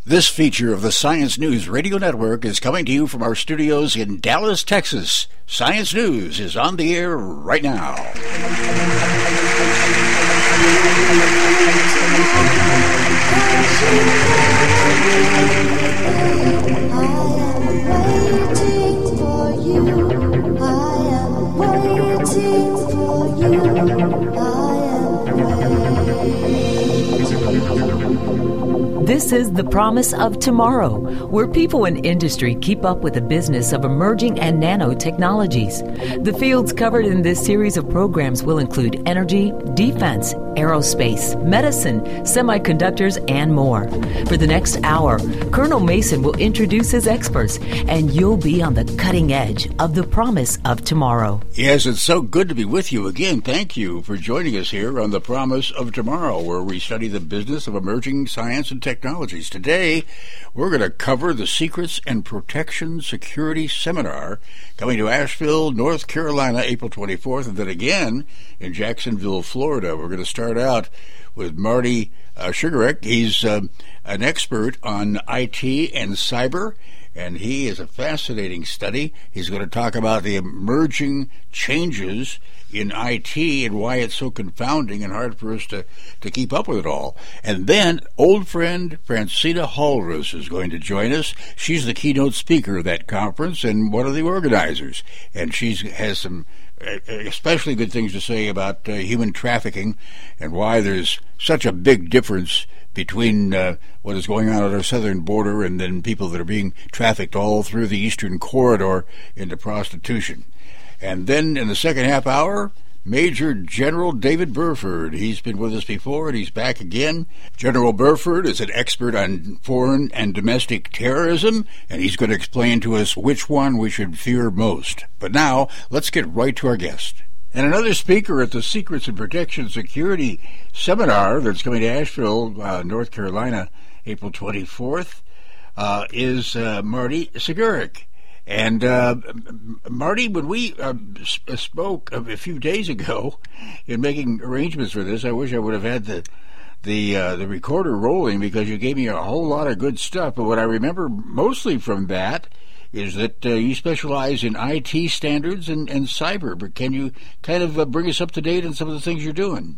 This feature of the Science News Radio Network is coming to you from our studios in Dallas, Texas. Science News is on the air right now. This is The Promise of Tomorrow, where people in industry keep up with the business of emerging and nanotechnologies. The fields covered in this series of programs will include energy, defense, aerospace, medicine, semiconductors, and more. For the next hour, Colonel Mason will introduce his experts, and you'll be on the cutting edge of the promise of tomorrow. Yes, it's so good to be with you again. Thank you for joining us here on The Promise of Tomorrow, where we study the business of emerging science and technologies. Today, we're going to cover the Secrets and Protection Security Seminar coming to Asheville, North Carolina, April 24th, and then again in Jacksonville, Florida. We're going to start out with Marty Sugarek. He's an expert on IT and cyber, and he is a fascinating study. He's going to talk about the emerging changes in IT and why it's so confounding and hard for us to keep up with it all. And then old friend Francina Hallrus is going to join us. She's the keynote speaker of that conference and one of the organizers. And she has some especially good things to say about human trafficking and why there's such a big difference between what is going on at our southern border and then people that are being trafficked all through the eastern corridor into prostitution. And then in the second half hour, Major General David Burford. He's been with us before, and he's back again. General Burford is an expert on foreign and domestic terrorism, and he's going to explain to us which one we should fear most. But now, let's get right to our guest. And another speaker at the Secrets and Protection Security Seminar that's coming to Asheville, North Carolina, April 24th, is Marty Sugarek. And Marty, when we spoke a few days ago in making arrangements for this, I wish I would have had the recorder rolling because you gave me a whole lot of good stuff. But what I remember mostly from that is that you specialize in IT standards and cyber. But can you kind of bring us up to date on some of the things you're doing?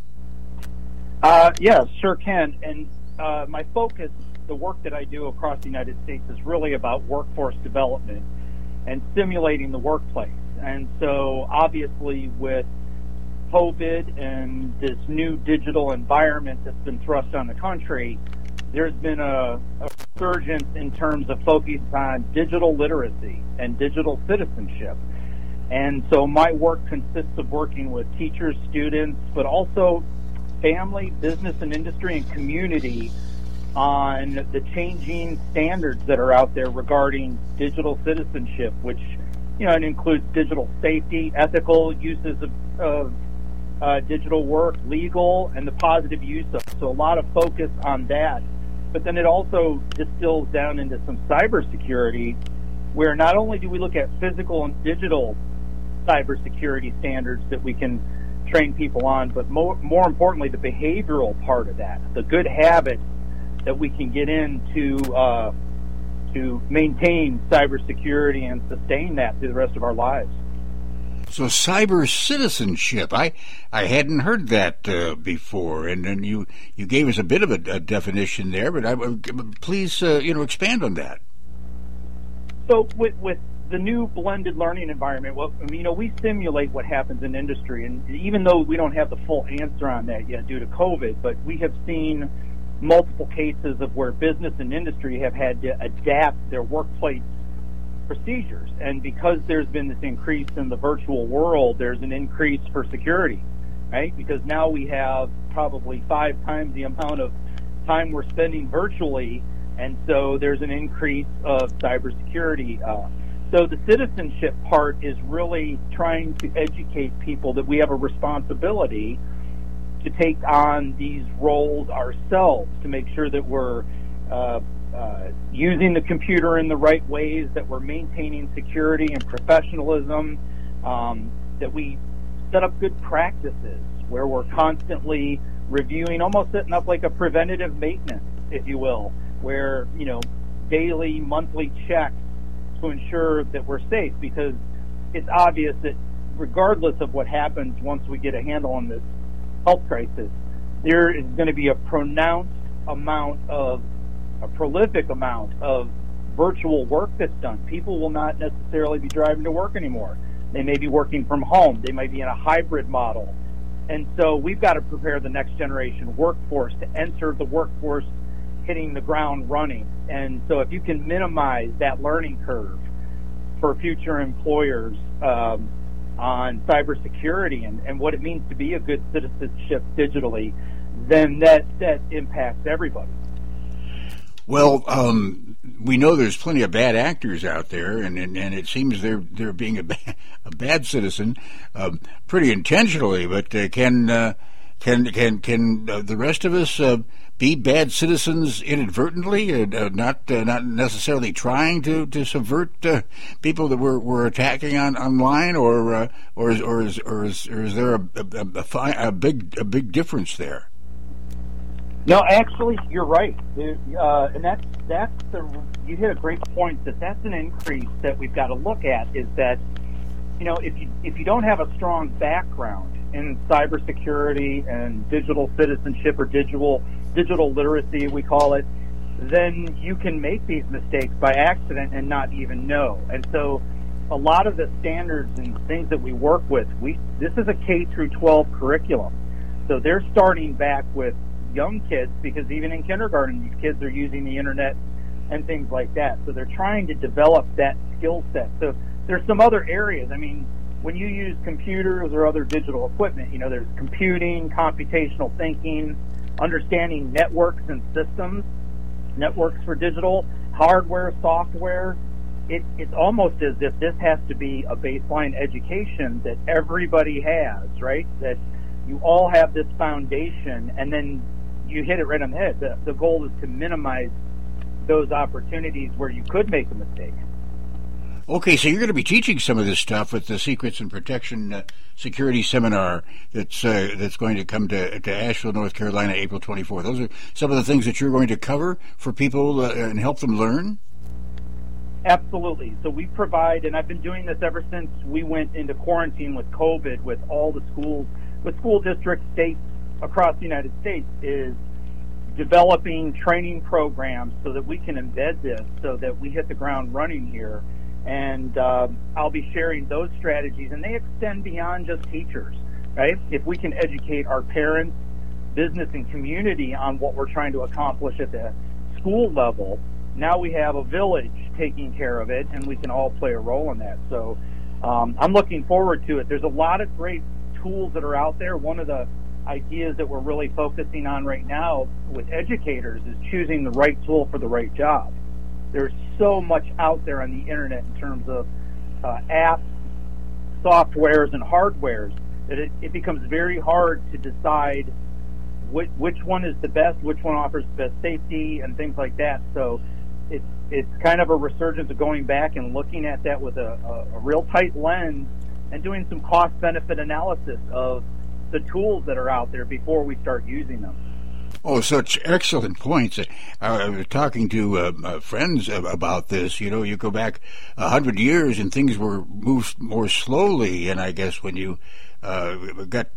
Yes, sure can. And my focus, the work that I do across the United States, is really about workforce development and simulating the workplace. And so obviously with COVID and this new digital environment that's been thrust on the country, there's been a resurgence in terms of focus on digital literacy and digital citizenship. And so my work consists of working with teachers, students, but also family, business and industry and community on the changing standards that are out there regarding digital citizenship, which, it includes digital safety, ethical uses of digital work, legal, and the positive use of. So a lot of focus on that. But then it also distills down into some cybersecurity, where not only do we look at physical and digital cybersecurity standards that we can train people on, but more importantly, the behavioral part of that, the good habits that we can get into to maintain cybersecurity and sustain that through the rest of our lives. So cyber citizenship, I hadn't heard that before, and then you gave us a bit of a definition there, but please expand on that. So with the new blended learning environment, we simulate what happens in industry, and even though we don't have the full answer on that yet due to COVID, but we have seen multiple cases of where business and industry have had to adapt their workplace procedures. And because there's been this increase in the virtual world, there's an increase for security, right? Because now we have probably 5 times the amount of time we're spending virtually, and so there's an increase of cybersecurity. So the citizenship part is really trying to educate people that we have a responsibility to take on these roles ourselves, to make sure that we're using the computer in the right ways, that we're maintaining security and professionalism, that we set up good practices where we're constantly reviewing, almost setting up like a preventative maintenance, if you will, where, daily, monthly checks to ensure that we're safe, because it's obvious that regardless of what happens once we get a handle on this health crisis, there is going to be a prolific amount of virtual work that's done. People will not necessarily be driving to work anymore. They may be working from home. They might be in a hybrid model. And so we've got to prepare the next generation workforce to enter the workforce hitting the ground running. And so if you can minimize that learning curve for future employers on cybersecurity and what it means to be a good citizenship digitally, then that impacts everybody. Well, we know there's plenty of bad actors out there, and it seems they're being a bad citizen pretty intentionally. But can the rest of us be bad citizens inadvertently, not necessarily trying to subvert people that we're attacking online, or is there a big difference there? No, actually, you're right, and that's you hit a great point. That's an increase that we've got to look at. Is that if you don't have a strong background in cybersecurity and digital citizenship or digital literacy, we call it, then you can make these mistakes by accident and not even know. And so, a lot of the standards and things that we work with, this is a K through 12 curriculum, so they're starting back with young kids, because even in kindergarten, these kids are using the internet and things like that. So they're trying to develop that skill set. So there's some other areas. I mean, when you use computers or other digital equipment, there's computing, computational thinking, understanding networks and systems, networks for digital, hardware, software. It's almost as if this has to be a baseline education that everybody has, right? That you all have this foundation, and then you hit it right on the head. The goal is to minimize those opportunities where you could make a mistake. Okay, so you're going to be teaching some of this stuff at the Secrets and Protection Security Seminar that's going to come to Asheville, North Carolina, April 24th. Those are some of the things that you're going to cover for people and help them learn? Absolutely. So we provide, and I've been doing this ever since we went into quarantine with COVID, with all the schools, with school districts, states across the United States, is developing training programs so that we can embed this so that we hit the ground running here. And I'll be sharing those strategies, and they extend beyond just teachers, right? If we can educate our parents, business, and community on what we're trying to accomplish at the school level, now we have a village taking care of it, and we can all play a role in that. So I'm looking forward to it. There's a lot of great tools that are out there. One of the ideas that we're really focusing on right now with educators is choosing the right tool for the right job. There's so much out there on the internet in terms of apps, softwares, and hardwares that it becomes very hard to decide which one is the best, which one offers the best safety, and things like that. So it's kind of a resurgence of going back and looking at that with a real tight lens and doing some cost-benefit analysis of the tools that are out there before we start using them. Oh, such excellent points. I was talking to friends about this. You go back 100 years and things were moved more slowly. And I guess when you got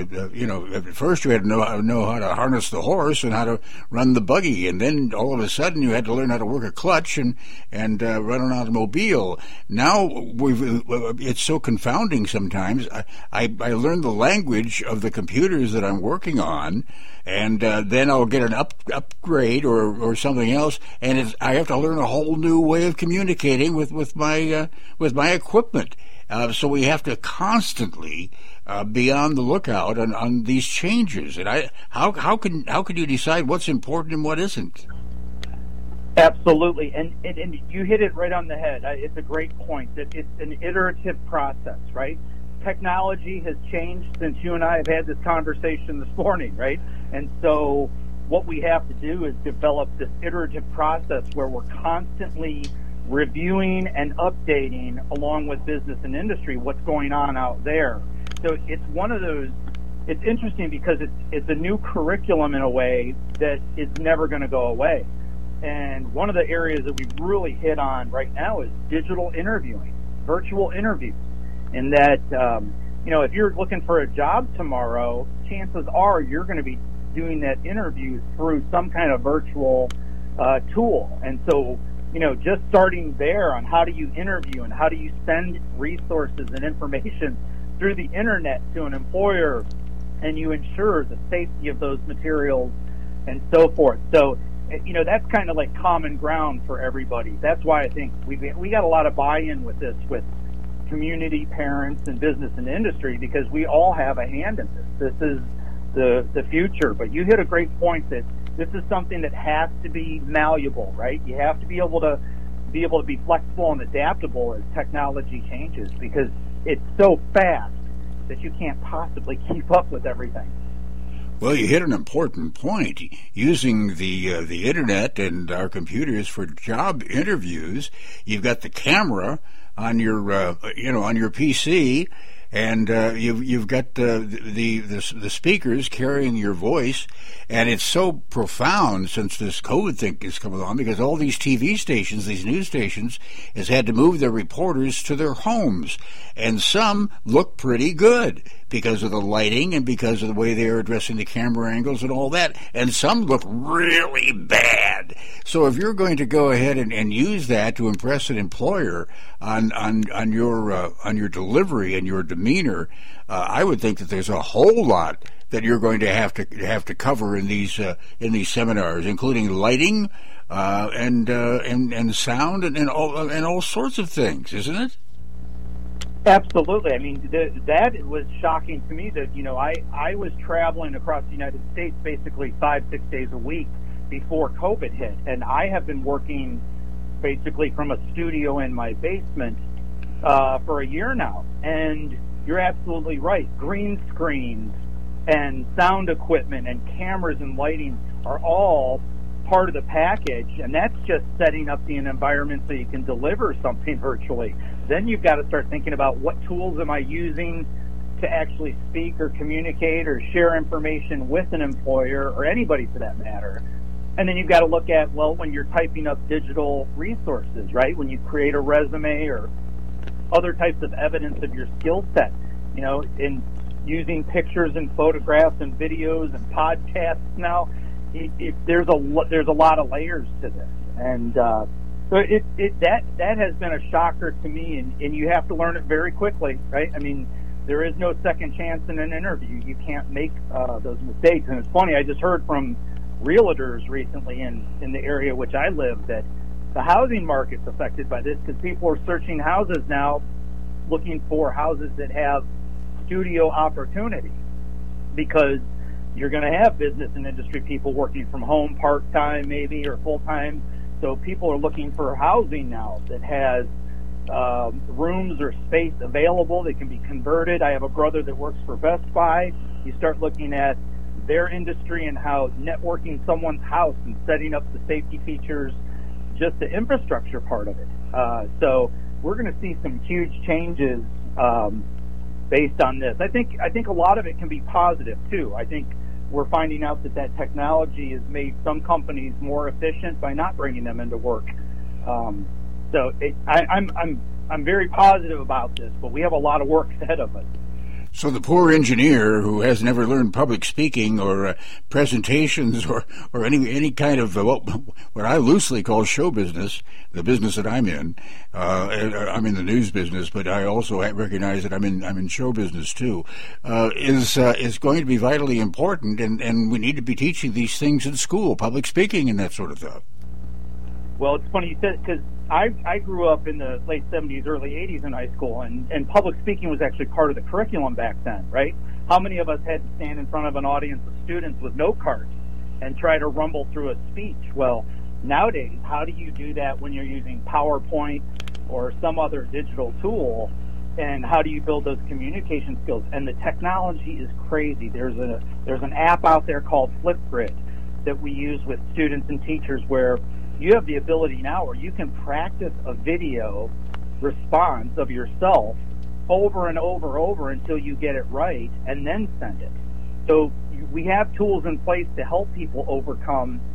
at first you had to know how to harness the horse and how to run the buggy, and then all of a sudden you had to learn how to work a clutch and run an automobile. Now it's so confounding sometimes. I learned the language of the computers that I'm working on, and then I'll get an upgrade or something else, and I have to learn a whole new way of communicating with my equipment. So we have to constantly be on the lookout on these changes. And how can you decide what's important and what isn't? Absolutely, and you hit it right on the head. It's a great point. It's an iterative process, right? Technology has changed since you and I have had this conversation this morning, right? And so what we have to do is develop this iterative process where we're constantly reviewing and updating along with business and industry what's going on out there. So it's one of those, it's interesting because it's a new curriculum in a way that is never going to go away. And one of the areas that we've really hit on right now is digital interviewing, virtual interviews. In that, if you're looking for a job tomorrow, chances are you're going to be doing that interview through some kind of virtual tool. And so, just starting there on how do you interview and how do you send resources and information through the internet to an employer, and you ensure the safety of those materials and so forth. So, that's kind of like common ground for everybody. That's why I think we got a lot of buy-in with this, with community, parents, and business and industry, because we all have a hand in this. This is the future. But you hit a great point that this is something that has to be malleable, right? You have to be able to be flexible and adaptable as technology changes, because it's so fast that you can't possibly keep up with everything. Well, you hit an important point. Using the internet and our computers for job interviews, you've got the camera on your on your PC, and you've got the speakers carrying your voice, and it's so profound since this COVID thing has come along, because all these TV stations, these news stations, has had to move their reporters to their homes, and some look pretty good because of the lighting and because of the way they're addressing the camera angles and all that, and some look really bad. So if you're going to go ahead and use that to impress an employer on your delivery and your demeanor, I would think that there's a whole lot that you're going to have to cover in these seminars, including lighting and sound and all sorts of things, isn't it? Absolutely. I mean, that was shocking to me that, I was traveling across the United States basically 5-6 days a week before COVID hit. And I have been working basically from a studio in my basement for a year now. And you're absolutely right. Green screens and sound equipment and cameras and lighting are all part of the package, and that's just setting up the environment so you can deliver something virtually. Then you've got to start thinking about what tools am I using to actually speak or communicate or share information with an employer or anybody for that matter. And then you've got to look at, when you're typing up digital resources, right? When you create a resume or other types of evidence of your skill set, in using pictures and photographs and videos and podcasts now, there's a lot of layers to this, and so that has been a shocker to me, and you have to learn it very quickly, right? I mean, there is no second chance in an interview. You can't make those mistakes. And it's funny, I just heard from realtors recently in the area which I live that the housing market's affected by this, because people are searching houses now, looking for houses that have studio opportunity, because you're going to have business and industry people working from home part-time maybe or full-time. So people are looking for housing now that has rooms or space available that can be converted. I have a brother that works for Best Buy. You start looking at their industry and how networking someone's house and setting up the safety features, just the infrastructure part of it. So we're going to see some huge changes based on this. I think a lot of it can be positive too. I think we're finding out that technology has made some companies more efficient by not bringing them into work. So I'm very positive about this, but we have a lot of work ahead of us. So the poor engineer who has never learned public speaking or presentations or any kind of what I loosely call show business, the business that I'm in, I'm in the news business, but I also recognize that I'm in show business too, is going to be vitally important, and we need to be teaching these things in school, public speaking and that sort of stuff. Well, it's funny you said, because I grew up in the late 70s, early 80s in high school, and public speaking was actually part of the curriculum back then, right? How many of us had to stand in front of an audience of students with note cards and try to rumble through a speech? Well, nowadays, how do you do that when you're using PowerPoint or some other digital tool? And how do you build those communication skills? And the technology is crazy. There's an app out there called Flipgrid that we use with students and teachers, where you have the ability now where you can practice a video response of yourself over and over until you get it right, and then send it. So we have tools in place to help people overcome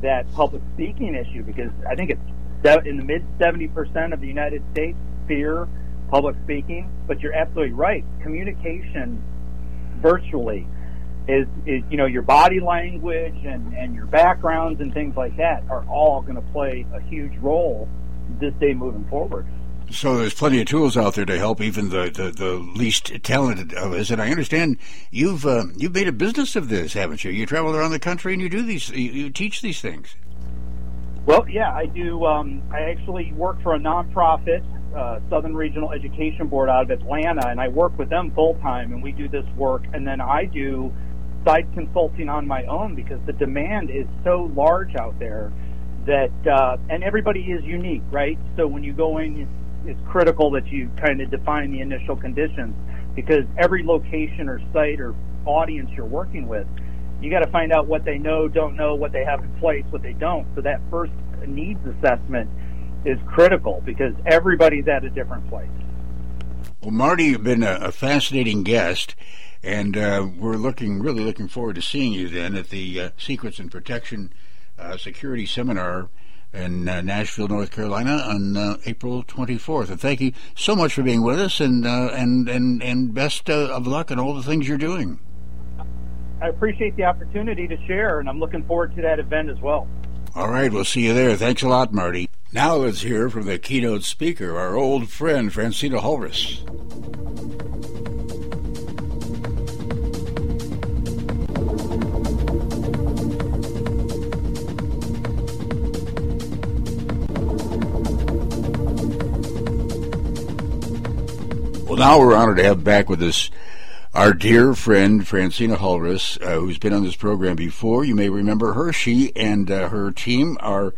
that public speaking issue, because I think it's in the mid 70% of the United States fear public speaking. But you're absolutely right. Communication virtually is your body language and your backgrounds and things like that are all going to play a huge role this day moving forward. So there's plenty of tools out there to help even the least talented of us. And I understand you've made a business of this, haven't you? You travel around the country and you teach these things. Well, yeah, I do. I actually work for a nonprofit, Southern Regional Education Board out of Atlanta, and I work with them full time, and we do this work. And then I do side consulting on my own because the demand is so large out there that, and everybody is unique, right? So when you go in, it's critical that you kind of define the initial conditions, because every location or site or audience you're working with, you got to find out what they know, don't know, what they have in place, what they don't. So that first needs assessment is critical because everybody's at a different place. Well, Marty, you've been a fascinating guest, and we're really looking forward to seeing you then at the Secrets and Protection Security Seminar in Nashville, North Carolina on April 24th. And thank you so much for being with us, and best of luck in all the things you're doing. I appreciate the opportunity to share, and I'm looking forward to that event as well. All right, we'll see you there. Thanks a lot, Marty. Now let's hear from the keynote speaker, our old friend, Francina Hulris. Well, now we're honored to have back with us our dear friend, Francina Hulris, who's been on this program before. You may remember her. She and her team are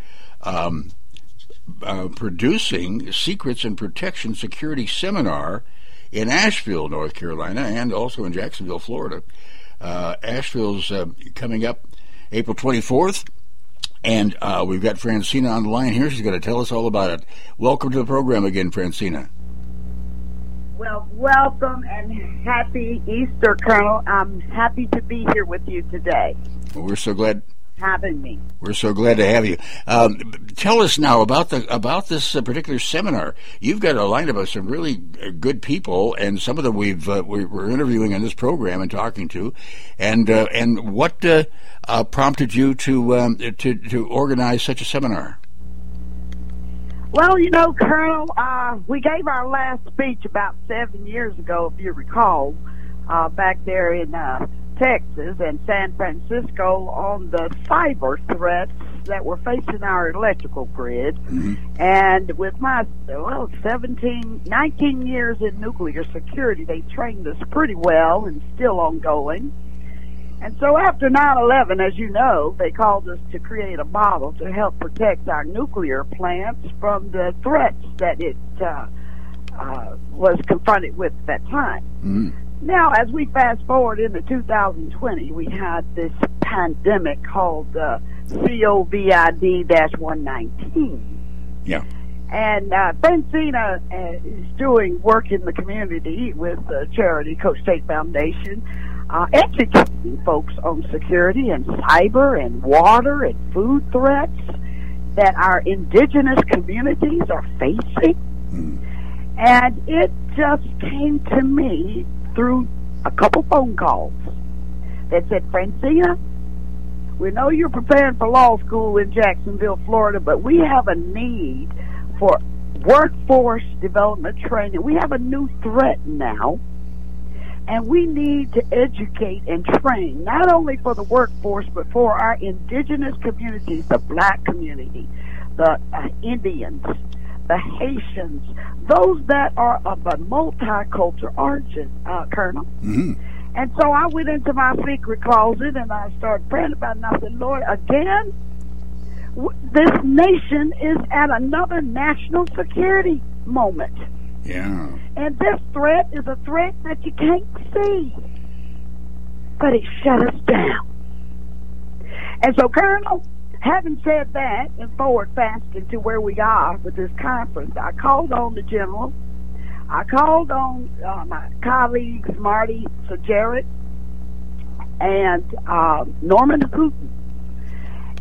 producing Secrets and Protection Security Seminar in Asheville, North Carolina, and also in Jacksonville, Florida. Asheville's coming up April 24th, and we've got Francina on the line here. She's going to tell us all about it. Welcome to the program again, Francina. Well, welcome and happy Easter, Colonel. I'm happy to be here with you today. Well, we're so glad having me. We're so glad to have you. Tell us now about this particular seminar. You've got a lineup of some really good people, and some of them we're interviewing on this program and talking to. And what prompted you to organize such a seminar? Well, Colonel, we gave our last speech about 7 years ago, if you recall, back there in Texas and San Francisco on the cyber threats that were facing our electrical grid. Mm-hmm. And with my 19 years in nuclear security, they trained us pretty well and still ongoing. And so after 9/11, as you know, they called us to create a model to help protect our nuclear plants from the threats that it was confronted with at that time. Mm-hmm. Now, as we fast forward into 2020, we had this pandemic called COVID-119. Yeah. And Francina is doing work in the community with the charity Coach State Foundation, educating folks on security and cyber and water and food threats that our indigenous communities are facing. Mm. And it just came to me through a couple phone calls that said, Francina, we know you're preparing for law school in Jacksonville, Florida, but we have a need for workforce development training. We have a new threat now, and we need to educate and train, not only for the workforce, but for our indigenous communities, the black community, the Indians, the Haitians, those that are of a multicultural origin, Colonel. Mm-hmm. And so I went into my secret closet and I started praying about it, and I said, Lord, again, this nation is at another national security moment. Yeah. And this threat is a threat that you can't see, but it shut us down. And so, Colonel, having said that, and forward fasting to where we are with this conference, I called on the general. I called on my colleagues, Marty Jarrett and Norman Hooten.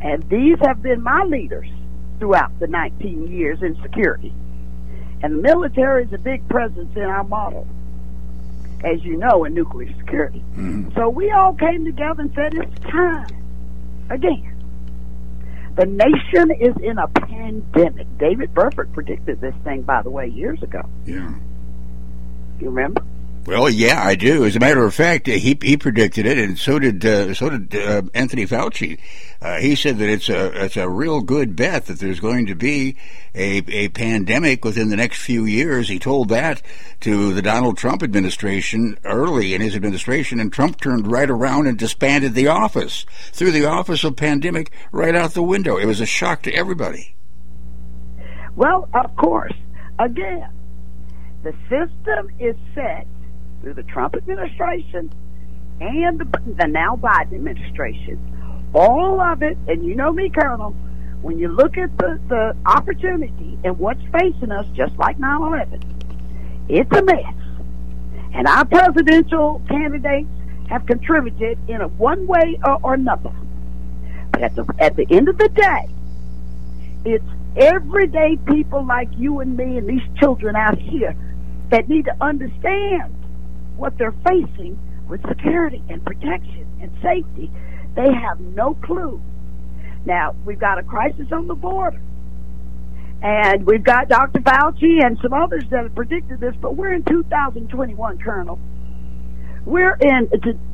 And these have been my leaders throughout the 19 years in security. And the military is a big presence in our model, as you know, in nuclear security. Mm-hmm. So we all came together and said, it's time. Again, the nation is in a pandemic. David Burford predicted this thing, by the way, years ago. Yeah. You remember? Well, yeah, I do. As a matter of fact, he predicted it, and so did Anthony Fauci. He said that it's a real good bet that there's going to be a pandemic within the next few years. He told that to the Donald Trump administration early in his administration, and Trump turned right around and disbanded the office, threw the office of pandemic right out the window. It was a shock to everybody. Well, of course, again, the system is set through the Trump administration and the now Biden administration. All of it, and you know me, Colonel, when you look at the opportunity and what's facing us, just like 9/11, it's a mess. And our presidential candidates have contributed in a one way or another. But at the end of the day, it's everyday people like you and me and these children out here that need to understand what they're facing with security and protection and safety. They have no clue. Now, we've got a crisis on the border, and we've got Dr. Fauci and some others that have predicted this, but we're in 2021, Colonel. We're in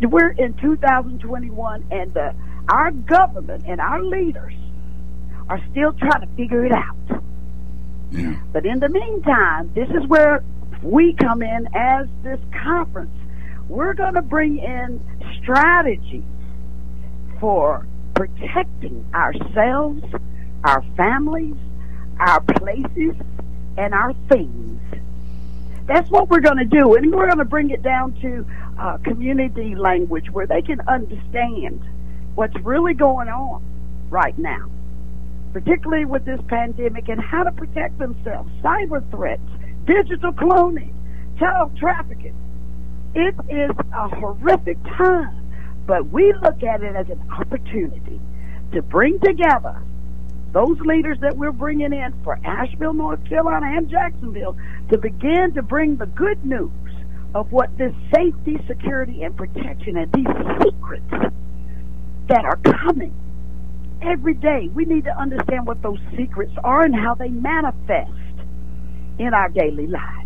2021, and our government and our leaders are still trying to figure it out. Yeah. But in the meantime, this is where we come in as this conference. We're going to bring in strategies for protecting ourselves, our families, our places, and our things. That's what we're going to do, and we're going to bring it down to community language where they can understand what's really going on right now, particularly with this pandemic, and how to protect themselves, cyber threats, digital cloning, child trafficking. It is a horrific time, but we look at it as an opportunity to bring together those leaders that we're bringing in for Asheville, North Carolina, and Jacksonville to begin to bring the good news of what this safety, security, and protection and these secrets that are coming every day. We need to understand what those secrets are and how they manifest in our daily lives.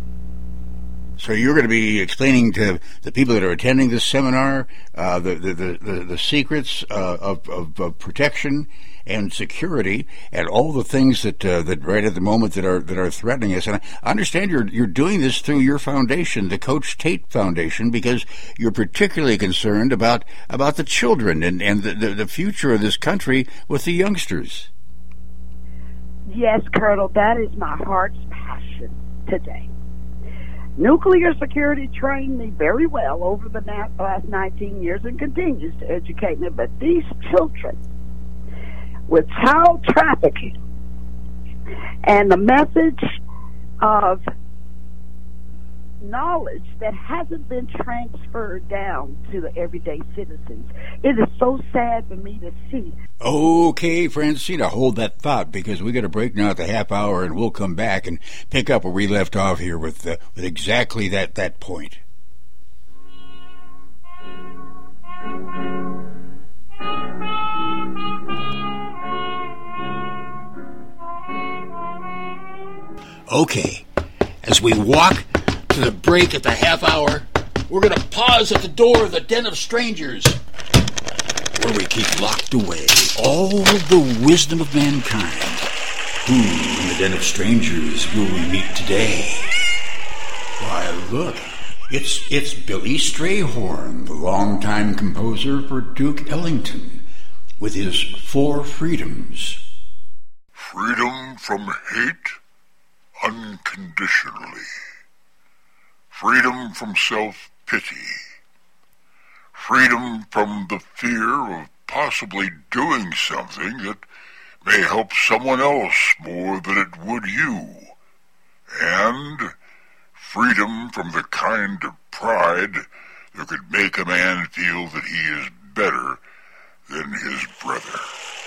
So you're going to be explaining to the people that are attending this seminar the secrets of protection and security and all the things that right at the moment that are threatening us. And I understand you're doing this through your foundation, the Coach Tate Foundation, because you're particularly concerned about the children and the future of this country with the youngsters. Yes, Colonel, that is my heart's passion today. Nuclear security trained me very well over the last 19 years and continues to educate me. But these children with child trafficking and the message of knowledge that hasn't been transferred down to the everyday citizens. It is so sad for me to see. Okay, Francina, hold that thought, because we got to break now at the half hour, and we'll come back and pick up where we left off here with exactly that point. Okay, as we walk to the break at the half hour, we're going to pause at the door of the Den of Strangers, where we keep locked away all the wisdom of mankind. Who in the Den of Strangers will we meet today? Why, look, it's Billy Strayhorn, the longtime composer for Duke Ellington, with his 4 freedoms. Freedom from hate unconditionally. Freedom from self-pity. Freedom from the fear of possibly doing something that may help someone else more than it would you. And freedom from the kind of pride that could make a man feel that he is better than his brother.